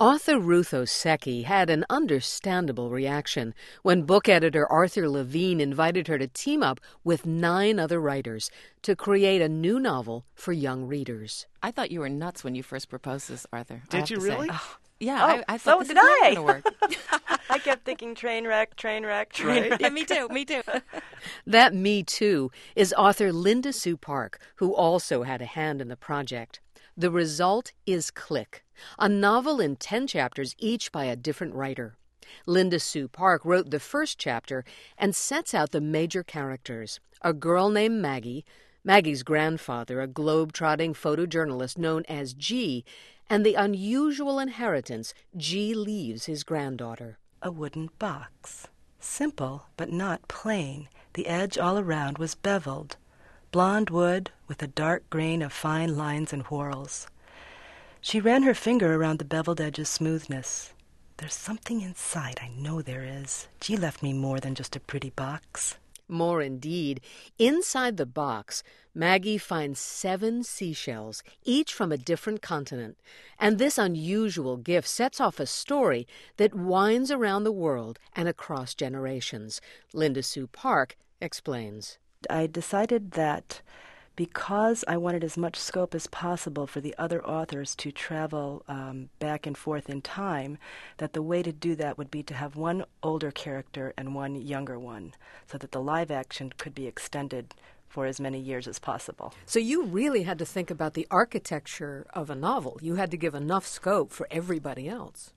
Author Ruth Ozeki had an understandable reaction when book editor Arthur Levine invited her to team up with 9 other writers to create a new novel for young readers. I thought you were nuts when you first proposed this, Arthur. Did you really? Yeah, I so thought did this was I. never going to work. I kept thinking train wreck, train wreck, train Right. wreck. Yeah, me too. That Me Too is author Linda Sue Park, who also had a hand in the project. The result is Click, a novel in 10 chapters, each by a different writer. Linda Sue Park wrote the first chapter and sets out the major characters. A girl named Maggie, Maggie's grandfather, a globe-trotting photojournalist known as G, and the unusual inheritance G leaves his granddaughter. A wooden box. Simple, but not plain. The edge all around was beveled. Blonde wood with a dark grain of fine lines and whorls. She ran her finger around the beveled edge's smoothness. There's something inside, I know there is. G left me more than just a pretty box. More indeed. Inside the box, Maggie finds 7 seashells, each from a different continent. And this unusual gift sets off a story that winds around the world and across generations. Linda Sue Park explains. I decided that because I wanted as much scope as possible for the other authors to travel back and forth in time, that the way to do that would be to have one older character and one younger one, so that the live action could be extended for as many years as possible. So you really had to think about the architecture of a novel. You had to give enough scope for everybody else.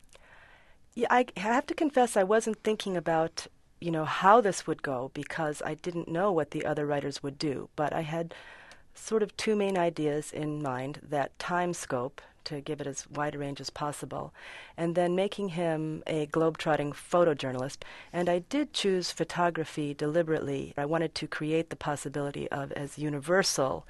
Yeah, I have to confess I wasn't thinking about how this would go, because I didn't know what the other writers would do. But I had sort of 2 main ideas in mind: that time scope, to give it as wide a range as possible, and then making him a globe-trotting photojournalist. And I did choose photography deliberately. I wanted to create the possibility of as universal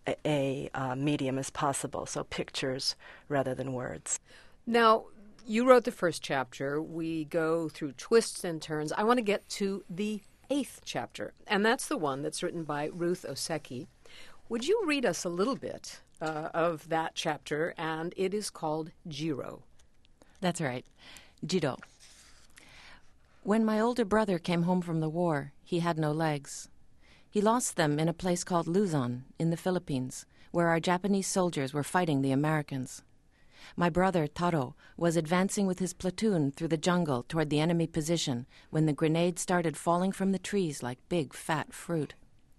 a medium as possible, so pictures rather than words. Now, you wrote the first chapter. We go through twists and turns. I want to get to the 8th chapter, and that's the one that's written by Ruth Ozeki. Would you read us a little bit of that chapter? And it is called Jiro. That's right. Jiro. When my older brother came home from the war, he had no legs. He lost them in a place called Luzon in the Philippines, where our Japanese soldiers were fighting the Americans. My brother, Taro, was advancing with his platoon through the jungle toward the enemy position when the grenades started falling from the trees like big, fat fruit.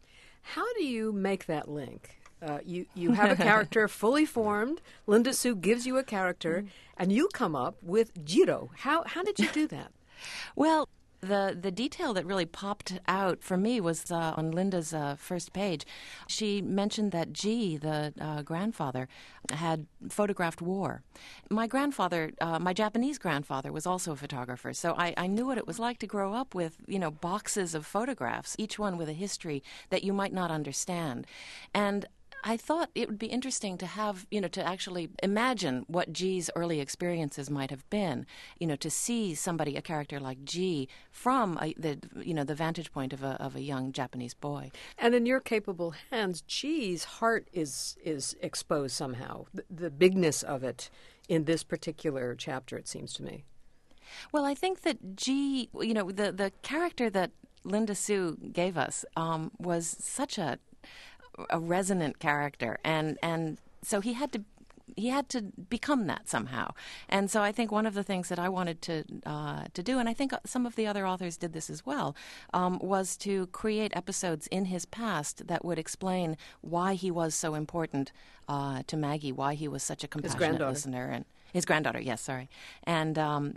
How do you make that link? You have a character fully formed. Linda Sue gives you a character, and you come up with Jiro. How did you do that? Well, the detail that really popped out for me was on Linda's first page. She mentioned that G, the grandfather, had photographed war. My grandfather, my Japanese grandfather, was also a photographer, so I knew what it was like to grow up with, boxes of photographs, each one with a history that you might not understand. And I thought it would be interesting to have, to actually imagine what G's early experiences might have been, to see somebody, a character like G, from the vantage point of a young Japanese boy. And in your capable hands, G's heart is exposed somehow, the bigness of it in this particular chapter, it seems to me. Well, I think that G, the character that Linda Sue gave us was such a resonant character, and so he had to become that somehow. And so I think one of the things that I wanted to do, and I think some of the other authors did this as well, was to create episodes in his past that would explain why he was so important to Maggie, why he was such a compassionate listener, and his granddaughter, yes, sorry, and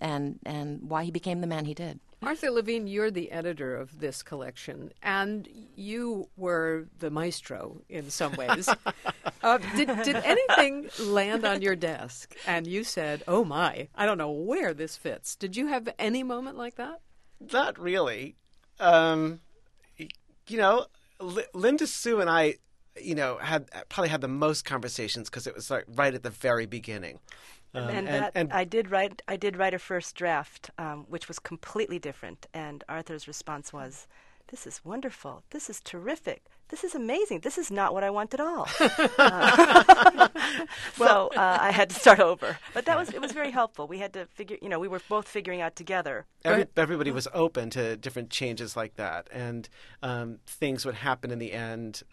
why he became the man he did. Arthur Levine, you're the editor of this collection, and you were the maestro in some ways. Did anything land on your desk and you said, oh my, I don't know where this fits? Did you have any moment like that? Not really. Linda Sue and I, probably had the most conversations because it was like right at the very beginning. I did write a first draft, which was completely different. And Arthur's response was, "This is wonderful. This is terrific. this is amazing. This is not what I want at all. So I had to start over. But it was very helpful. We had to figure, we were both figuring out together. Everybody was open to different changes like that, and things would happen in the end.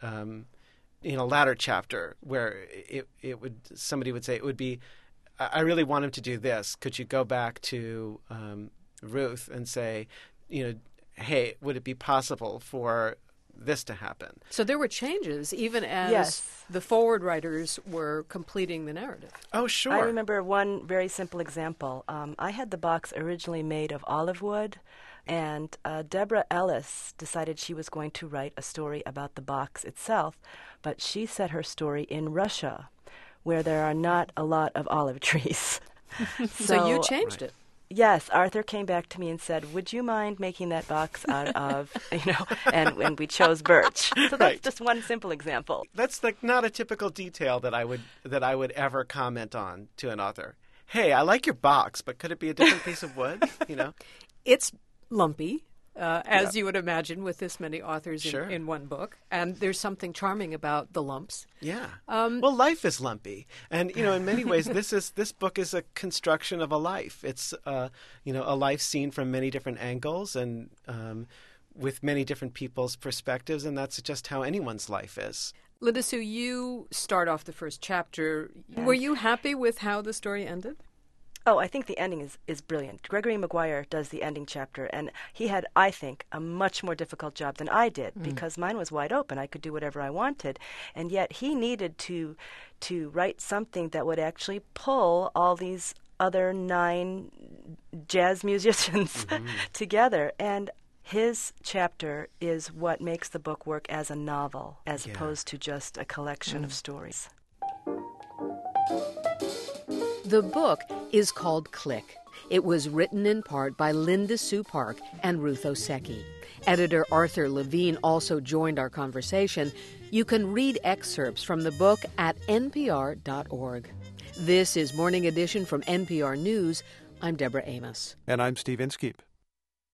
In a latter chapter, where somebody would say it would be, I really want him to do this. Could you go back to Ruth and say, hey, would it be possible for this to happen? So there were changes even as the forward writers were completing the narrative. Oh, sure. I remember one very simple example. I had the box originally made of olive wood, and Deborah Ellis decided she was going to write a story about the box itself, but she set her story in Russia, where there are not a lot of olive trees. So you changed it. Yes, Arthur came back to me and said, would you mind making that box out of, and we chose birch. So that's just one simple example. That's not a typical detail that I would ever comment on to an author. Hey, I like your box, but could it be a different piece of wood? It's lumpy, as you would imagine, with this many authors Sure. in one book. And there's something charming about the lumps. Yeah. Well, life is lumpy. And, in many ways, this book is a construction of a life. It's, a life seen from many different angles and with many different people's perspectives. And that's just how anyone's life is. Linda Sue, you start off the first chapter. Were you happy with how the story ended? Oh, I think the ending is brilliant. Gregory Maguire does the ending chapter, and he had, I think, a much more difficult job than I did because mine was wide open. I could do whatever I wanted, and yet he needed to write something that would actually pull all these other 9 jazz musicians together. And his chapter is what makes the book work as a novel, as opposed to just a collection of stories. The book is called Click. It was written in part by Linda Sue Park and Ruth Ozeki. Editor Arthur Levine also joined our conversation. You can read excerpts from the book at npr.org. This is Morning Edition from NPR News. I'm Deborah Amos. And I'm Steve Inskeep.